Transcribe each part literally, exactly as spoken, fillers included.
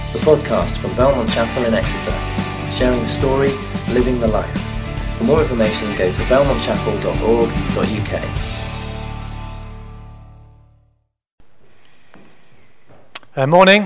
the podcast from Belmont Chapel in Exeter, sharing the story, living the life. For more information, go to belmont chapel dot org dot u k. Uh, morning.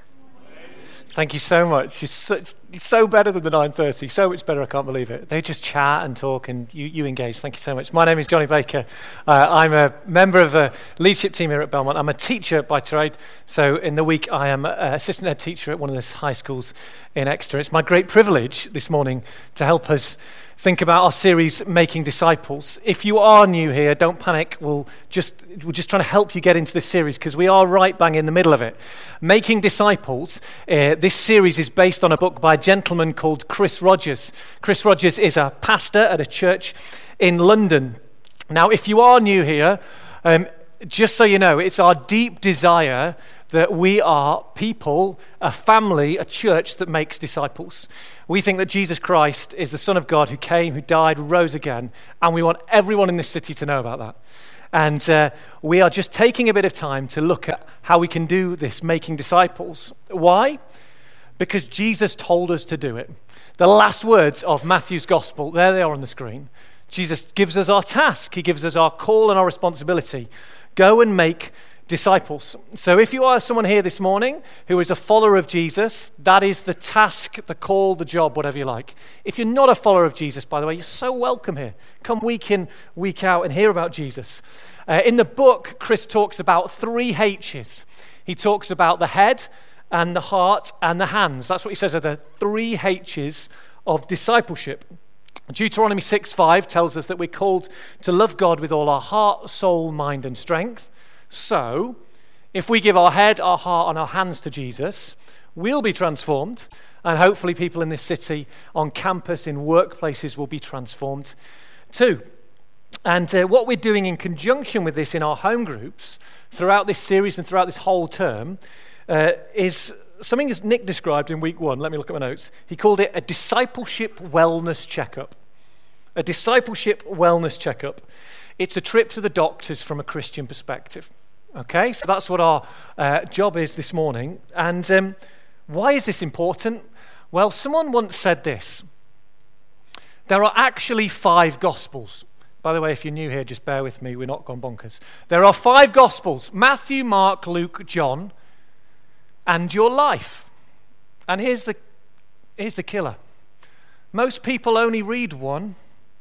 Thank you so much. You're so, you're so better than the nine thirty. So much better, I can't believe it. They just chat and talk and you, you engage. Thank you so much. My name is Johnny Baker. Uh, I'm a member of the leadership team here at Belmont. I'm a teacher by trade. So in the week, I am an assistant head teacher at one of the high schools in Exeter. It's my great privilege this morning to help us think about our series, Making Disciples. If you are new here, don't panic. We'll just, we're just trying to help you get into this series because we are right bang in the middle of it. Making Disciples, uh, this series is based on a book by a gentleman called Chris Rogers. Chris Rogers is a pastor at a church in London. Now, if you are new here, um, just so you know, it's our deep desire that we are people, a family, a church that makes disciples. We think that Jesus Christ is the Son of God who came, who died, rose again, and we want everyone in this city to know about that. And uh, we are just taking a bit of time to look at how we can do this, making disciples. Why? Because Jesus told us to do it. The last words of Matthew's gospel, there they are on the screen. Jesus gives us our task. He gives us our call and our responsibility. Go and make disciples. So if you are someone here this morning who is a follower of Jesus, that is the task, the call, the job, whatever you like. If you're not a follower of Jesus, by the way, you're so welcome here. Come week in, week out and hear about Jesus. Uh, in the book, Chris talks about three H's. He talks about the head and the heart and the hands. That's what he says are the three H's of discipleship. Deuteronomy six five tells us that we're called to love God with all our heart, soul, mind, and strength. So, if we give our head, our heart, and our hands to Jesus, we'll be transformed, and hopefully people in this city, on campus, in workplaces, will be transformed too. And uh, what we're doing in conjunction with this in our home groups, throughout this series and throughout this whole term, uh, is something as Nick described in week one. Let me look at my notes. He called it a discipleship wellness checkup. A discipleship wellness checkup. It's a trip to the doctors from a Christian perspective. Okay, so that's what our uh, job is this morning. And um, why is this important? Well, someone once said this. There are actually five gospels. By the way, if you're new here, just bear with me. We're not gone bonkers. There are five gospels. Matthew, Mark, Luke, John, and your life. And here's the, here's the killer. Most people only read one.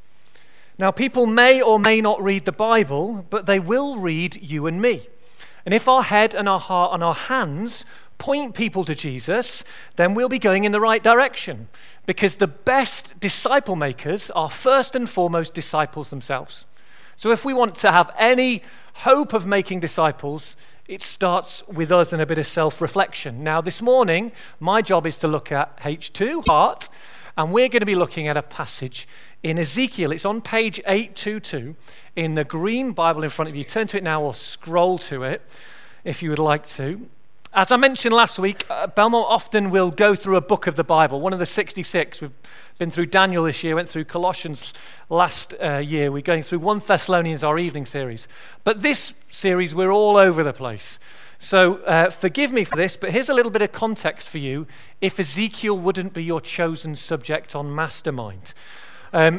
Now, people may or may not read the Bible, but they will read you and me. And if our head and our heart and our hands point people to Jesus, then we'll be going in the right direction. Because the best disciple makers are first and foremost disciples themselves. So if we want to have any hope of making disciples, it starts with us and a bit of self-reflection. Now, this morning, my job is to look at H two, heart, and we're going to be looking at a passage in Ezekiel. It's on page eight twenty-two in the green Bible in front of you. Turn to it now or scroll to it if you would like to. As I mentioned last week, uh, Belmont often will go through a book of the Bible, one of the sixty-six. We've been through Daniel this year, went through Colossians last uh, year. We're going through First Thessalonians, our evening series. But this series, we're all over the place. So uh, forgive me for this, but here's a little bit of context for you if Ezekiel wouldn't be your chosen subject on Mastermind. Um,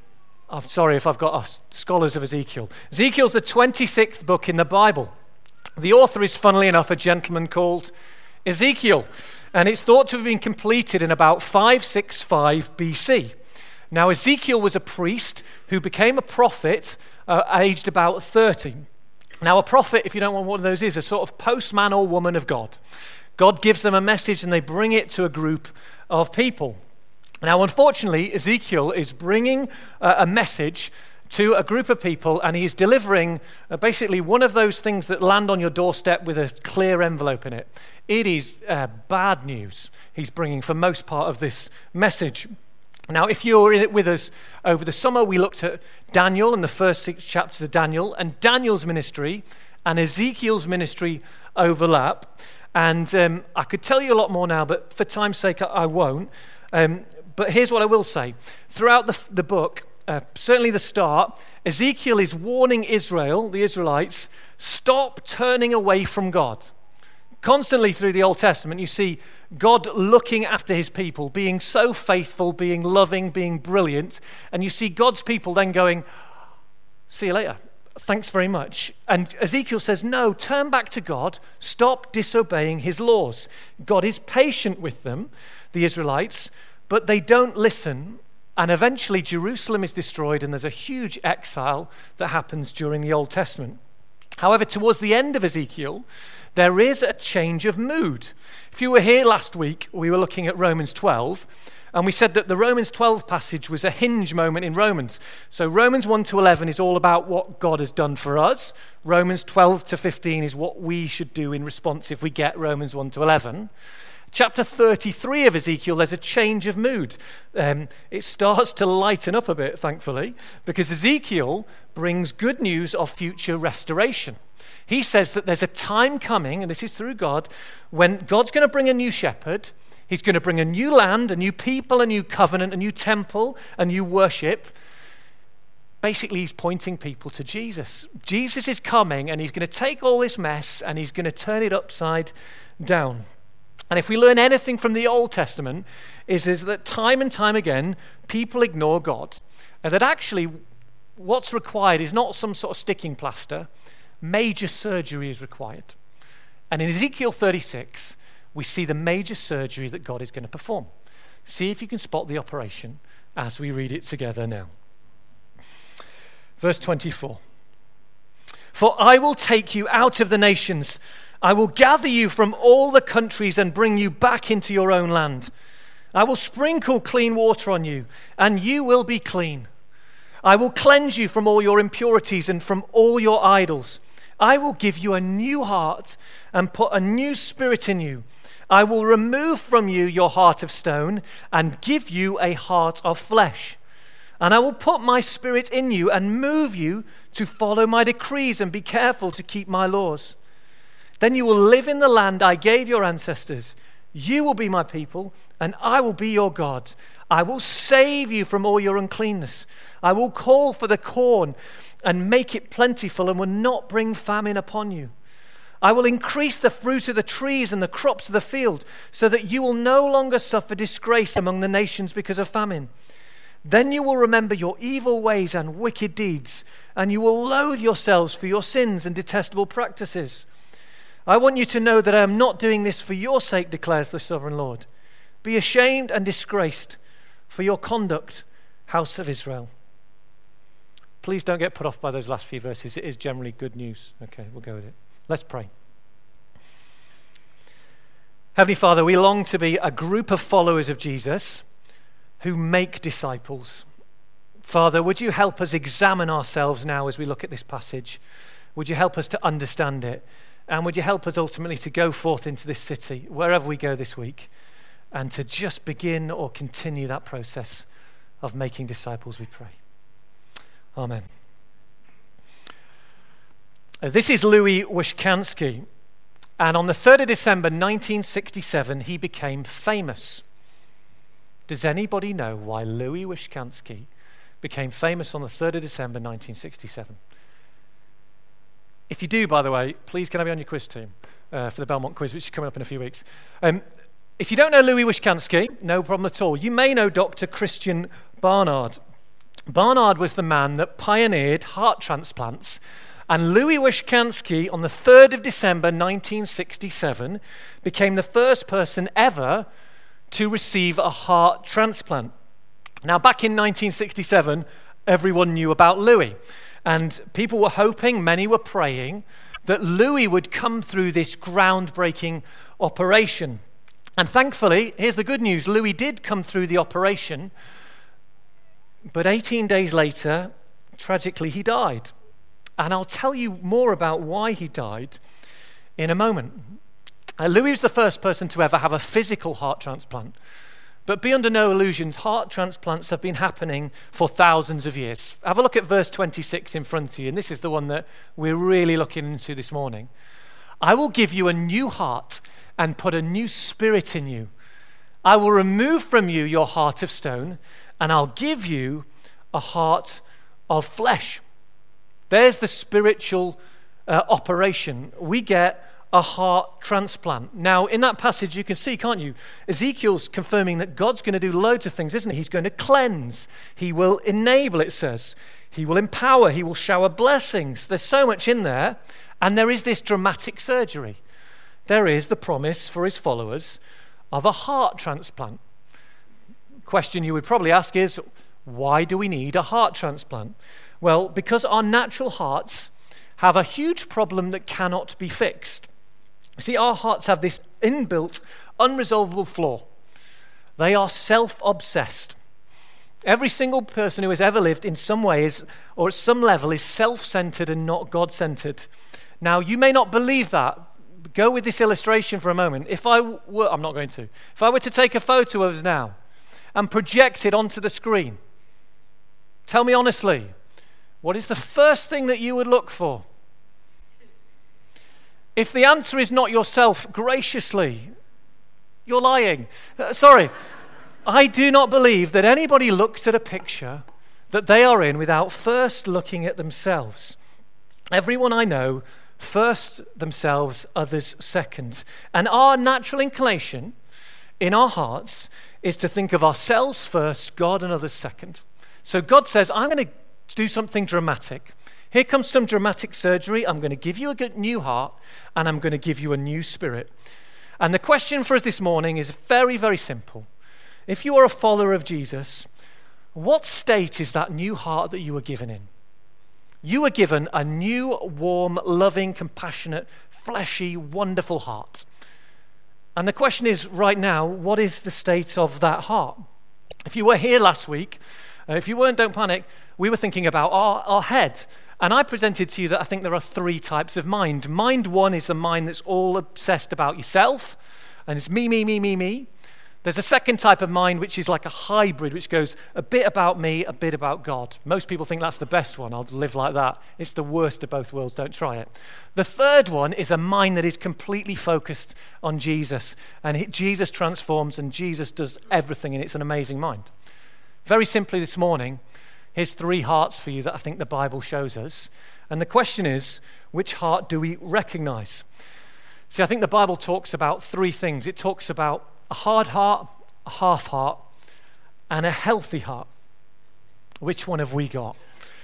I'm sorry if I've got us scholars of Ezekiel. Ezekiel's the twenty-sixth book in the Bible. The author is, funnily enough, a gentleman called Ezekiel, and it's thought to have been completed in about five sixty-five B C. Now, Ezekiel was a priest who became a prophet uh, aged about thirty. Now, a prophet, if you don't know what one of those is, a sort of postman or woman of God. God gives them a message and they bring it to a group of people. Now, unfortunately, Ezekiel is bringing uh, a message to a group of people, and he's delivering uh, basically one of those things that land on your doorstep with a clear envelope in it. It is uh, bad news he's bringing for most part of this message. Now, if you were in it with us over the summer, we looked at Daniel and the first six chapters of Daniel, and Daniel's ministry and Ezekiel's ministry overlap. And um, I could tell you a lot more now, but for time's sake, I, I won't. Um, but here's what I will say. Throughout the, the book, uh, certainly the start, Ezekiel is warning Israel, the Israelites, stop turning away from God. Constantly through the Old Testament, you see God looking after his people, being so faithful, being loving, being brilliant. And you see God's people then going, see you later. Thanks very much. And Ezekiel says, no, turn back to God. Stop disobeying his laws. God is patient with them, the Israelites, but they don't listen. And eventually Jerusalem is destroyed and there's a huge exile that happens during the Old Testament. However, towards the end of Ezekiel, there is a change of mood. If you were here last week, we were looking at Romans twelve, and we said that the Romans twelve passage was a hinge moment in Romans. So Romans one to eleven is all about what God has done for us. Romans twelve to fifteen is what we should do in response if we get Romans one to eleven. Chapter thirty-three of Ezekiel, there's a change of mood. Um, it starts to lighten up a bit, thankfully, because Ezekiel brings good news of future restoration. He says that there's a time coming, and this is through God, when God's going to bring a new shepherd. He's going to bring a new land, a new people, a new covenant, a new temple, a new worship. Basically, he's pointing people to Jesus. Jesus is coming, and he's going to take all this mess, and he's going to turn it upside down. And if we learn anything from the Old Testament, is, is that time and time again, people ignore God. And that actually what's required is not some sort of sticking plaster. Major surgery is required. And in Ezekiel thirty-six, we see the major surgery that God is going to perform. See if you can spot the operation as we read it together now. Verse twenty-four. For I will take you out of the nations. I will gather you from all the countries and bring you back into your own land. I will sprinkle clean water on you, and you will be clean. I will cleanse you from all your impurities and from all your idols. I will give you a new heart and put a new spirit in you. I will remove from you your heart of stone and give you a heart of flesh. And I will put my spirit in you and move you to follow my decrees and be careful to keep my laws. Then you will live in the land I gave your ancestors. You will be my people, and I will be your God. I will save you from all your uncleanness. I will call for the corn and make it plentiful and will not bring famine upon you. I will increase the fruit of the trees and the crops of the field so that you will no longer suffer disgrace among the nations because of famine. Then you will remember your evil ways and wicked deeds, and you will loathe yourselves for your sins and detestable practices. I want you to know that I am not doing this for your sake, declares the sovereign Lord. Be ashamed and disgraced for your conduct, house of Israel. Please don't get put off by those last few verses. It is generally good news. Okay, we'll go with it. Let's pray. Heavenly Father, we long to be a group of followers of Jesus who make disciples. Father, would you help us examine ourselves now as we look at this passage? Would you help us to understand it? And would you help us ultimately to go forth into this city, wherever we go this week, and to just begin or continue that process of making disciples, we pray. Amen. Uh, this is Louis Wishkansky, and on the third of December nineteen sixty-seven, he became famous. Does anybody know why Louis Wishkansky became famous on the third of December nineteen sixty-seven? If you do, by the way, please can I be on your quiz team uh, for the Belmont quiz, which is coming up in a few weeks. Um, if you don't know Louis Wishkansky, no problem at all. You may know Doctor Christian Barnard. Barnard was the man that pioneered heart transplants, and Louis Wishkansky, on the third of December nineteen sixty-seven, became the first person ever to receive a heart transplant. Now, back in nineteen sixty-seven, everyone knew about Louis. And people were hoping, many were praying, that Louis would come through this groundbreaking operation. And thankfully, here's the good news, Louis did come through the operation, but eighteen days later, tragically, he died. And I'll tell you more about why he died in a moment. Uh, Louis was the first person to ever have a physical heart transplant. But be under no illusions, heart transplants have been happening for thousands of years. Have a look at verse twenty-six in front of you, and this is the one that we're really looking into this morning. I will give you a new heart and put a new spirit in you. I will remove from you your heart of stone, and I'll give you a heart of flesh. There's the spiritual uh, operation. We get a heart transplant. Now, in that passage, you can see, can't you? Ezekiel's confirming that God's going to do loads of things, isn't he? He's going to cleanse. He will enable, it says. He will empower. He will shower blessings. There's so much in there. And there is this dramatic surgery. There is the promise for his followers of a heart transplant. Question you would probably ask is, why do we need a heart transplant? Well, because our natural hearts have a huge problem that cannot be fixed. See, our hearts have this inbuilt, unresolvable flaw. They are self-obsessed. Every single person who has ever lived in some way is, or at some level is self-centered and not God-centered. Now, you may not believe that. Go with this illustration for a moment. If I were, I'm not going to, if I were to take a photo of us now and project it onto the screen, tell me honestly, what is the first thing that you would look for? If the answer is not yourself, graciously, you're lying. Uh, sorry. I do not believe that anybody looks at a picture that they are in without first looking at themselves. Everyone I know, first themselves, others second. And our natural inclination in our hearts is to think of ourselves first, God and others second. So God says, I'm going to do something dramatic. Here comes some dramatic surgery. I'm going to give you a good new heart, and I'm going to give you a new spirit. And the question for us this morning is very, very simple. If you are a follower of Jesus, what state is that new heart that you were given in? You were given a new, warm, loving, compassionate, fleshy, wonderful heart. And the question is right now, what is the state of that heart? If you were here last week, uh, if you weren't, don't panic, we were thinking about our, our head. And I presented to you that I think there are three types of mind. Mind one is the mind that's all obsessed about yourself, and it's me, me, me, me, me. There's a second type of mind which is like a hybrid, which goes a bit about me, a bit about God. Most people think that's the best one. I'll live like that. It's the worst of both worlds. Don't try it. The third one is a mind that is completely focused on Jesus. And he, Jesus transforms and Jesus does everything, and it's an amazing mind. Very simply this morning, here's three hearts for you that I think the Bible shows us. And the question is, which heart do we recognize? See, I think the Bible talks about three things. It talks about a hard heart, a half heart, and a healthy heart. Which one have we got?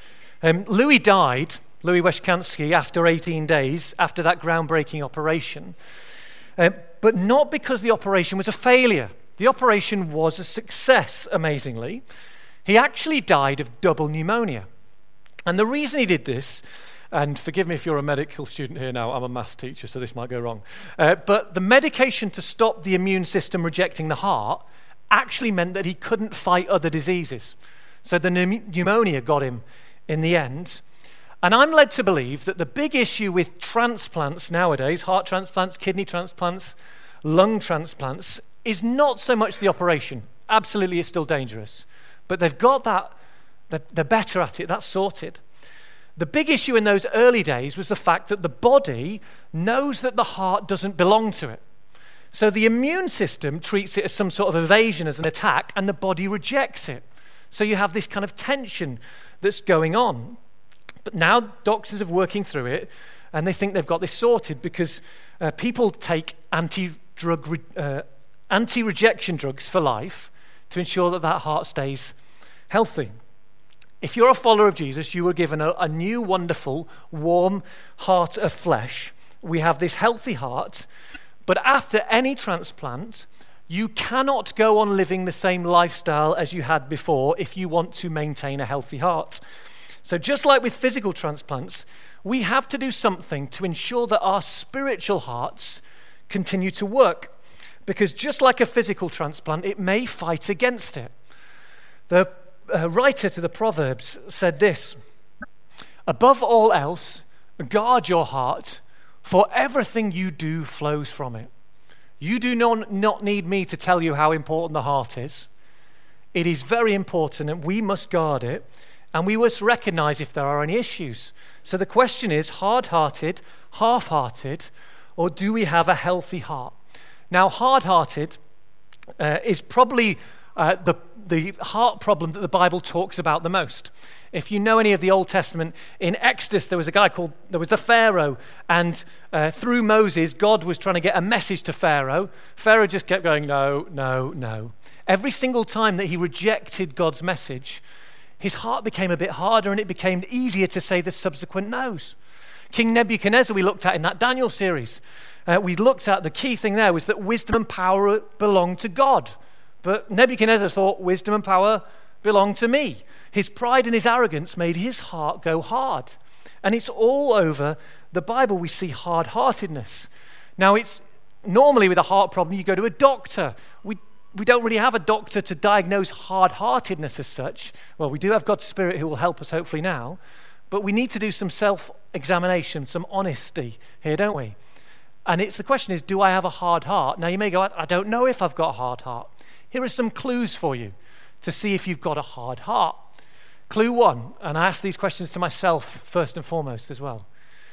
Um, Louis died, Louis Weshkansky, after eighteen days, after that groundbreaking operation. Uh, but not because the operation was a failure. The operation was a success, amazingly. He actually died of double pneumonia. And the reason he did this, and forgive me if you're a medical student here now, I'm a maths teacher, so this might go wrong. Uh, but the medication to stop the immune system rejecting the heart actually meant that he couldn't fight other diseases. So the pneumonia got him in the end. And I'm led to believe that the big issue with transplants nowadays, heart transplants, kidney transplants, lung transplants, is not so much the operation. Absolutely, it's still dangerous. But they've got that, they're better at it, that's sorted. The big issue in those early days was the fact that the body knows that the heart doesn't belong to it. So the immune system treats it as some sort of evasion, as an attack, and the body rejects it. So you have this kind of tension that's going on. But now doctors are working through it, and they think they've got this sorted because uh, people take anti-drug, re- uh, anti-rejection drugs for life to ensure that that heart stays healthy. If you're a follower of Jesus, you were given a, a new, wonderful, warm heart of flesh. We have this healthy heart, but after any transplant, you cannot go on living the same lifestyle as you had before if you want to maintain a healthy heart. So just like with physical transplants, we have to do something to ensure that our spiritual hearts continue to work. Because just like a physical transplant, it may fight against it. The A writer to the Proverbs said this: above all else, guard your heart, for everything you do flows from it. You do not, not need me to tell you how important the heart is. It is very important, and we must guard it, and we must recognize if there are any issues. So the question is, hard-hearted, half-hearted, or do we have a healthy heart? Now, hard-hearted uh, is probably uh, the, the heart problem that the Bible talks about the most. If you know any of the Old Testament, in Exodus there was a guy called, there was the Pharaoh, and uh, through Moses, God was trying to get a message to Pharaoh. Pharaoh just kept going, no, no, no. Every single time that he rejected God's message, his heart became a bit harder and it became easier to say the subsequent no's. King Nebuchadnezzar we looked at in that Daniel series. Uh, we looked at the key thing there was that wisdom and power belonged to God. But Nebuchadnezzar thought wisdom and power belonged to me. His pride and his arrogance made his heart go hard. And it's all over the Bible. We see hard-heartedness. Now, it's normally with a heart problem, you go to a doctor. We we don't really have a doctor to diagnose hard-heartedness as such. Well, we do have God's Spirit who will help us hopefully now. But we need to do some self-examination, some honesty here, don't we? And it's the question is, do I have a hard heart? Now, you may go, I don't know if I've got a hard heart. Here are some clues for you to see if you've got a hard heart. Clue one, and I ask these questions to myself first and foremost as well.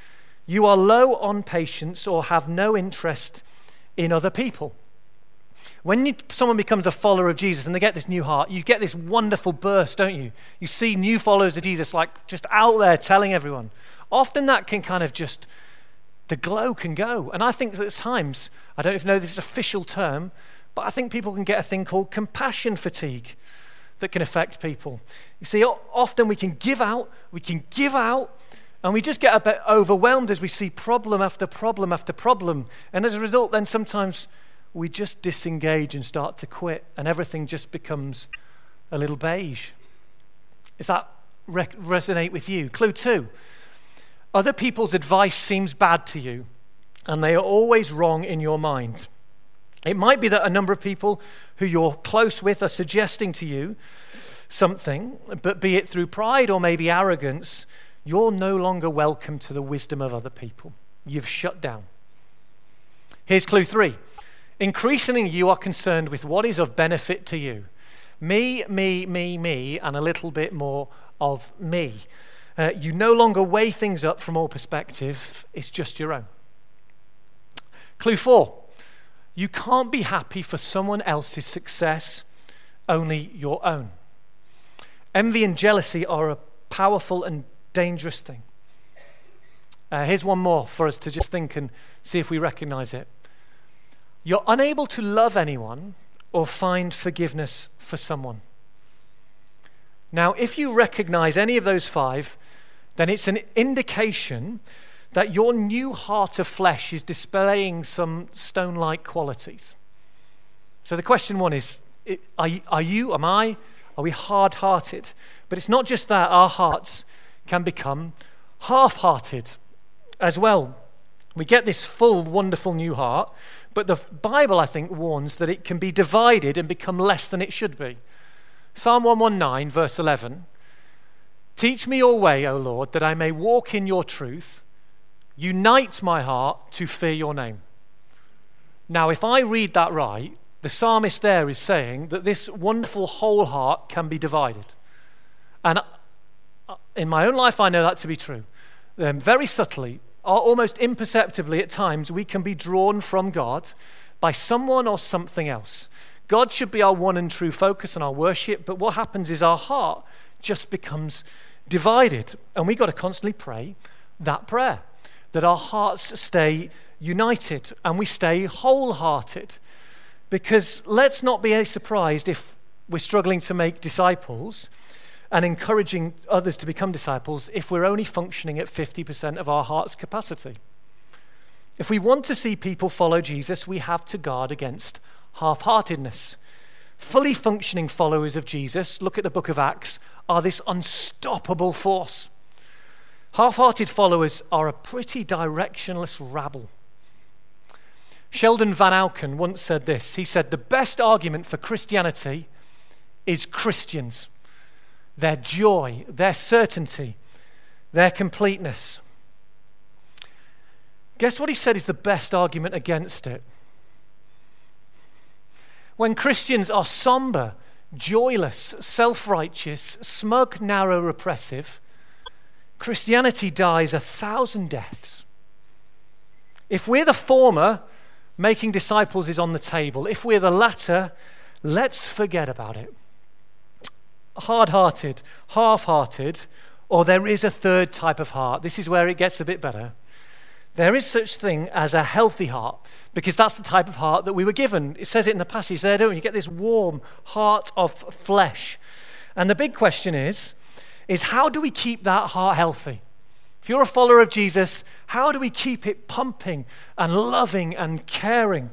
You are low on patience or have no interest in other people. When you, someone becomes a follower of Jesus and they get this new heart, you get this wonderful burst, don't you? You see new followers of Jesus like just out there telling everyone. Often that can kind of just, the glow can go. And I think that at times, I don't even know this is an official term, but I think people can get a thing called compassion fatigue that can affect people. You see, often we can give out, we can give out, and we just get a bit overwhelmed as we see problem after problem after problem. And as a result, then sometimes we just disengage and start to quit, and everything just becomes a little beige. Does that re- resonate with you? Clue two, other people's advice seems bad to you, and they are always wrong in your mind. It might be that a number of people who you're close with are suggesting to you something, but be it through pride or maybe arrogance, you're no longer welcome to the wisdom of other people. You've shut down. Here's clue three. Increasingly, you are concerned with what is of benefit to you. Me, me, me, me, and a little bit more of me. Uh, you no longer weigh things up from all perspective. It's just your own. Clue four. You can't be happy for someone else's success, only your own. Envy and jealousy are a powerful and dangerous thing. Uh, here's one more for us to just think and see if we recognize it. You're unable to love anyone or find forgiveness for someone. Now, if you recognize any of those five, then it's an indication that your new heart of flesh is displaying some stone-like qualities. So the question one is, are you, are you, am I, are we hard-hearted? But it's not just that, our hearts can become half-hearted as well. We get this full, wonderful new heart, but the Bible, I think, warns that it can be divided and become less than it should be. Psalm one nineteen, verse eleven, teach me your way, O Lord, that I may walk in your truth. Unite my heart to fear your name. Now, if I read that right, the psalmist there is saying that this wonderful whole heart can be divided. And in my own life, I know that to be true. Um, very subtly, almost imperceptibly at times, we can be drawn from God by someone or something else. God should be our one and true focus and our worship, but what happens is our heart just becomes divided. And we've got to constantly pray that prayer, that our hearts stay united and we stay wholehearted. Because let's not be surprised if we're struggling to make disciples and encouraging others to become disciples if we're only functioning at fifty percent of our heart's capacity. If we want to see people follow Jesus, we have to guard against half-heartedness. Fully functioning followers of Jesus, look at the book of Acts, are this unstoppable force. Half-hearted followers are a pretty directionless rabble. Sheldon Van Auken once said this. He said, the best argument for Christianity is Christians. Their joy, their certainty, their completeness. Guess what he said is the best argument against it? When Christians are somber, joyless, self-righteous, smug, narrow, repressive, Christianity dies a thousand deaths. If we're the former, making disciples is on the table. If we're the latter, let's forget about it. Hard-hearted, half-hearted, or there is a third type of heart. This is where it gets a bit better. There is such thing as a healthy heart, because that's the type of heart that we were given. It says it in the passage there, don't you? You get this warm heart of flesh. And the big question is, is how do we keep that heart healthy? If you're a follower of Jesus, how do we keep it pumping and loving and caring?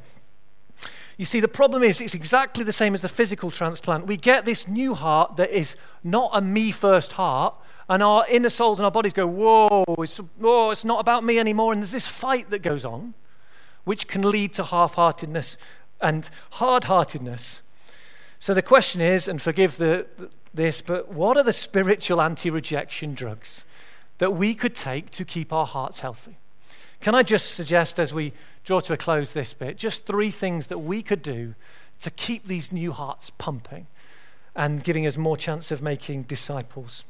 You see, the problem is it's exactly the same as the physical transplant. We get this new heart that is not a me-first heart, and our inner souls and our bodies go, whoa, it's, whoa, it's not about me anymore. And there's this fight that goes on, which can lead to half-heartedness and hard-heartedness. So the question is, and forgive the, this, but what are the spiritual anti-rejection drugs that we could take to keep our hearts healthy? Can I just suggest, as we draw to a close this bit, just three things that we could do to keep these new hearts pumping and giving us more chance of making disciples.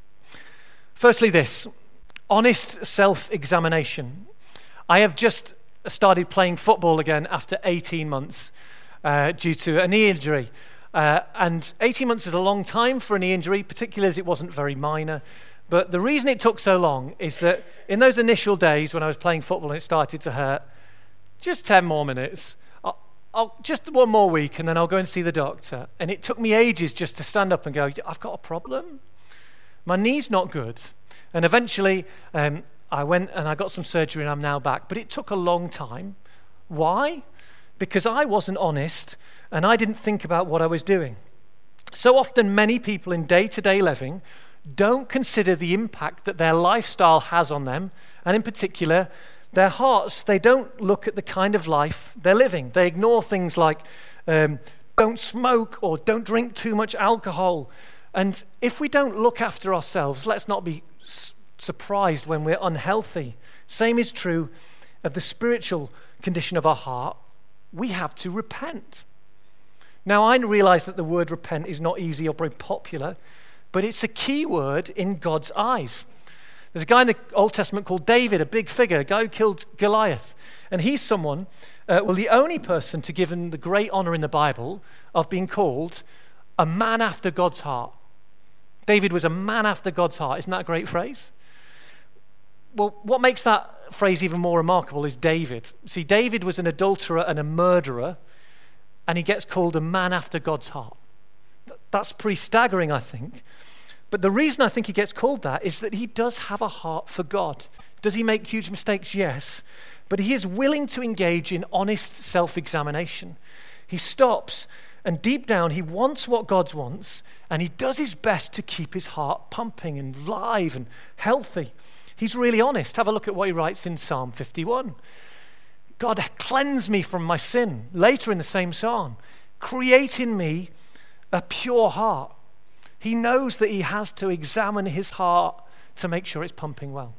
Firstly, this, honest self-examination. I have just started playing football again after eighteen months uh, due to a knee injury. Uh, and eighteen months is a long time for a knee injury, particularly as it wasn't very minor. But the reason it took so long is that in those initial days when I was playing football and it started to hurt, just ten more minutes, I'll, I'll, just one more week and then I'll go and see the doctor. And it took me ages just to stand up and go, I've got a problem. My knee's not good. And eventually um, I went and I got some surgery and I'm now back. But it took a long time. Why? Because I wasn't honest and I didn't think about what I was doing. So often many people in day-to-day living don't consider the impact that their lifestyle has on them, and in particular, their hearts. They don't look at the kind of life they're living. They ignore things like um, don't smoke or don't drink too much alcohol. And if we don't look after ourselves, let's not be s- surprised when we're unhealthy. Same is true of the spiritual condition of our heart. We have to repent. Now, I realize that the word repent is not easy or very popular, but it's a key word in God's eyes. There's a guy in the Old Testament called David, a big figure, a guy who killed Goliath. And he's someone, uh, well, the only person to give him the great honor in the Bible of being called a man after God's heart. David was a man after God's heart. Isn't that a great phrase? Well, what makes that phrase even more remarkable is David. See, David was an adulterer and a murderer, and he gets called a man after God's heart. That's pretty staggering, I think. But the reason I think he gets called that is that he does have a heart for God. Does he make huge mistakes? Yes. But he is willing to engage in honest self-examination. He stops, and deep down he wants what God wants, and he does his best to keep his heart pumping and live and healthy. He's really honest. Have a look at what he writes in Psalm fifty-one. God, cleanse me from my sin. Later in the same psalm, create in me a pure heart. He knows that he has to examine his heart to make sure it's pumping well.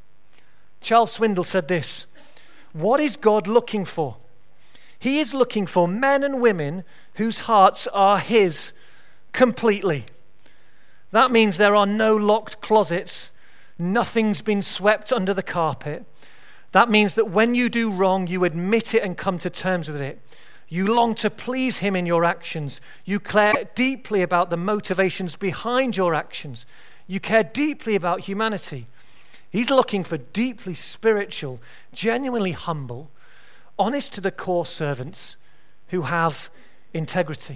Charles Swindoll said this, what is God looking for? He is looking for men and women whose hearts are his completely. That means there are no locked closets. Nothing's been swept under the carpet. That means that when you do wrong, you admit it and come to terms with it. You long to please him in your actions. You care deeply about the motivations behind your actions. You care deeply about humanity. He's looking for deeply spiritual, genuinely humble, honest to the core servants who have integrity.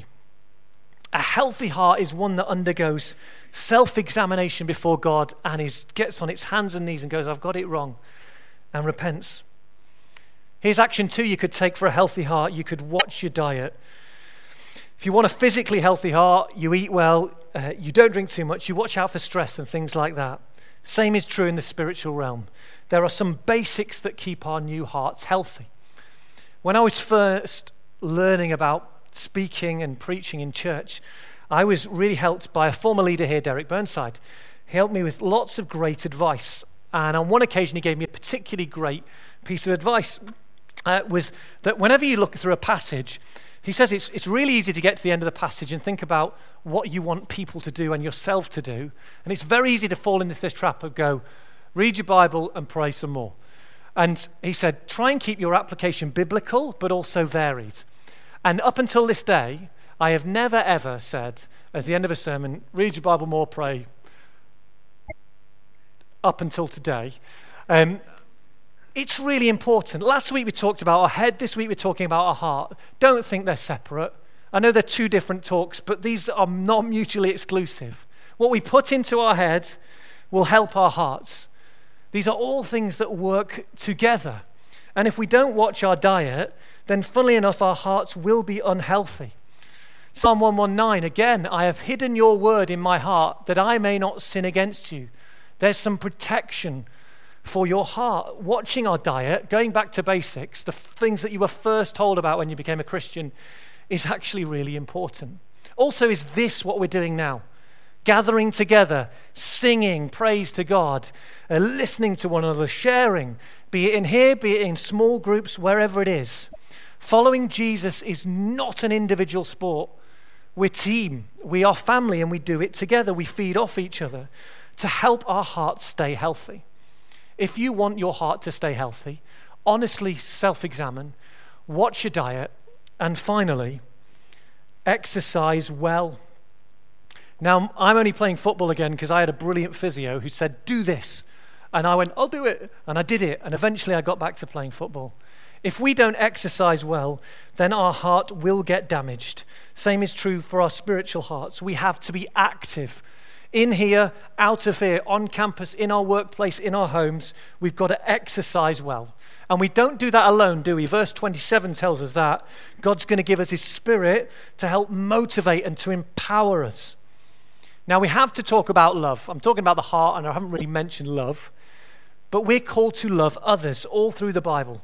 A healthy heart is one that undergoes self-examination before God and is, gets on its hands and knees and goes, I've got it wrong, and repents. Here's action two you could take for a healthy heart. You could watch your diet. If you want a physically healthy heart, you eat well, uh, you don't drink too much, you watch out for stress and things like that. Same is true in the spiritual realm. There are some basics that keep our new hearts healthy. When I was first learning about speaking and preaching in church, I was really helped by a former leader here, Derek Burnside. He helped me with lots of great advice. And on one occasion, he gave me a particularly great piece of advice. Uh, was that whenever you look through a passage, he says it's it's really easy to get to the end of the passage and think about what you want people to do and yourself to do. And it's very easy to fall into this trap of go, read your Bible and pray some more. And he said, try and keep your application biblical, but also varied. And up until this day, I have never ever said, at the end of a sermon, read your Bible more, pray, up until today. Um, it's really important. Last week we talked about our head, this week we're talking about our heart. Don't think they're separate. I know they're two different talks, but these are not mutually exclusive. What we put into our head will help our hearts. These are all things that work together. And if we don't watch our diet, then funnily enough, our hearts will be unhealthy. Psalm one nineteen, again, I have hidden your word in my heart that I may not sin against you. There's some protection for your heart. Watching our diet, going back to basics, the things that you were first told about when you became a Christian, is actually really important. Also, is this what we're doing now? Gathering together, singing praise to God, uh, listening to one another, sharing, be it in here, be it in small groups, wherever it is. Following Jesus is not an individual sport. We're team, we are family, and we do it together. We feed off each other to help our hearts stay healthy. If you want your heart to stay healthy, honestly self-examine, watch your diet, and finally, exercise well. Now, I'm only playing football again because I had a brilliant physio who said, do this. And I went, I'll do it. And I did it. And eventually I got back to playing football. If we don't exercise well, then our heart will get damaged. Same is true for our spiritual hearts. We have to be active. In here, out of here, on campus, in our workplace, in our homes, we've got to exercise well. And we don't do that alone, do we? Verse twenty-seven tells us that. God's going to give us his Spirit to help motivate and to empower us. Now, we have to talk about love. I'm talking about the heart, and I haven't really mentioned love. But we're called to love others all through the Bible.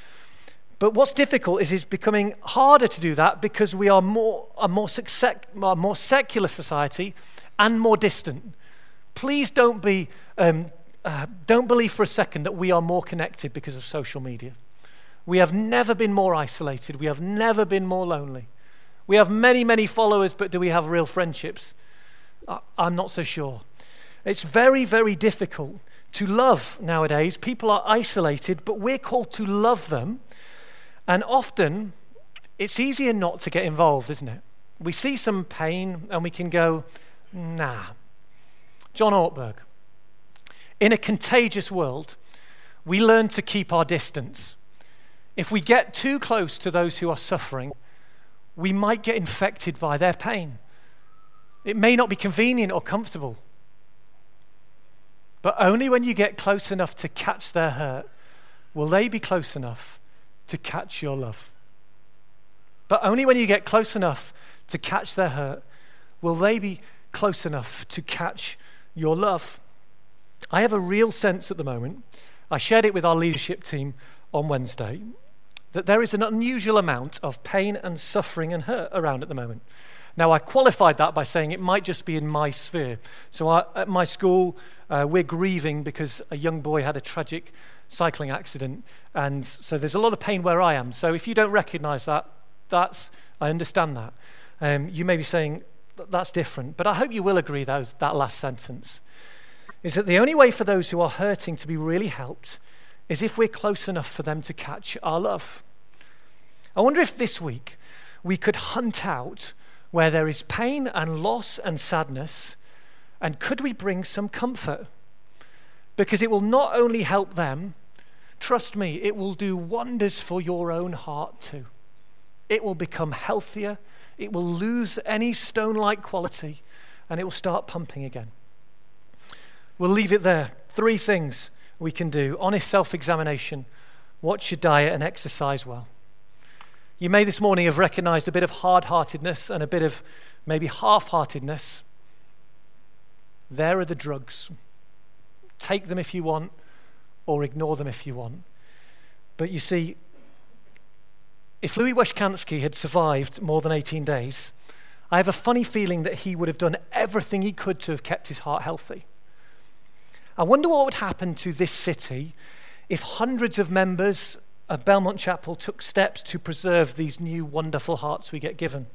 But what's difficult is it's becoming harder to do that because we are more a more, success, a more secular society and more distant. Please don't be um, uh, don't believe for a second that we are more connected because of social media. We have never been more isolated. We have never been more lonely. We have many, many followers, but do we have real friendships? I, I'm not so sure. It's very, very difficult to love nowadays. People are isolated, but we're called to love them. And often, it's easier not to get involved, isn't it? We see some pain and we can go, nah. John Ortberg. In a contagious world, we learn to keep our distance. If we get too close to those who are suffering, we might get infected by their pain. It may not be convenient or comfortable, but only when you get close enough to catch their hurt will they be close enough to catch your love. But only when you get close enough to catch their hurt will they be close enough to catch your love. I have a real sense at the moment, I shared it with our leadership team on Wednesday, that there is an unusual amount of pain and suffering and hurt around at the moment. Now, I qualified that by saying it might just be in my sphere. So I, at my school, uh, we're grieving because a young boy had a tragic cycling accident, and so there's a lot of pain where I am. So if you don't recognize that, that's I understand that. Um, you may be saying that's different, but I hope you will agree those, that last sentence is that the only way for those who are hurting to be really helped is if we're close enough for them to catch our love. I wonder if this week we could hunt out where there is pain and loss and sadness, and could we bring some comfort? Because it will not only help them, trust me, it will do wonders for your own heart too. It will become healthier, it will lose any stone-like quality, and it will start pumping again. We'll leave it there. Three things we can do. Honest self-examination, watch your diet and exercise well. You may this morning have recognized a bit of hard-heartedness and a bit of maybe half-heartedness. There are the drugs. Take them if you want, or ignore them if you want. But you see, if Louis Weshkansky had survived more than eighteen days, I have a funny feeling that he would have done everything he could to have kept his heart healthy. I wonder what would happen to this city if hundreds of members of Belmont Chapel took steps to preserve these new wonderful hearts we get given.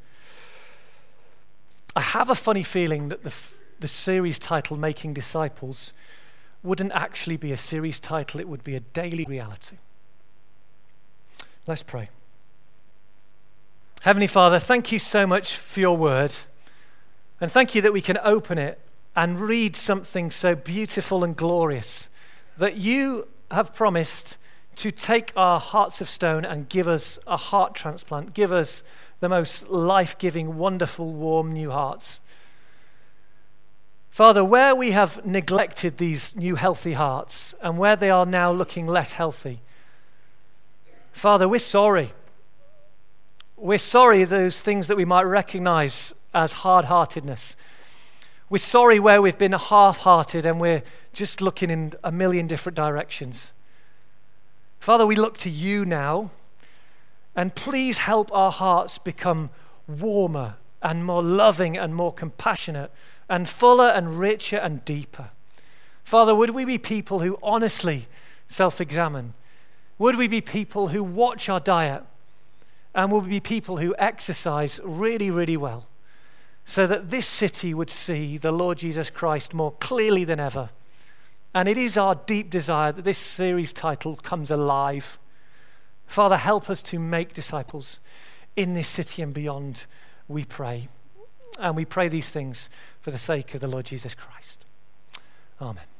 I have a funny feeling that the, the series title, Making Disciples, wouldn't actually be a series title, it would be a daily reality. Let's pray. Heavenly Father, thank you so much for your word. And thank you that we can open it and read something so beautiful and glorious, that you have promised to take our hearts of stone and give us a heart transplant, give us the most life-giving, wonderful, warm new hearts. Father, where we have neglected these new healthy hearts and where they are now looking less healthy, Father, we're sorry. We're sorry those things that we might recognize as hard-heartedness. We're sorry where we've been half-hearted and we're just looking in a million different directions. Father, we look to you now, and please help our hearts become warmer and more loving and more compassionate and fuller and richer and deeper. Father, would we be people who honestly self-examine? Would we be people who watch our diet? And would we be people who exercise really, really well, so that this city would see the Lord Jesus Christ more clearly than ever? And it is our deep desire that this series title comes alive. Father, help us to make disciples in this city and beyond, we pray. And we pray these things for the sake of the Lord Jesus Christ. Amen.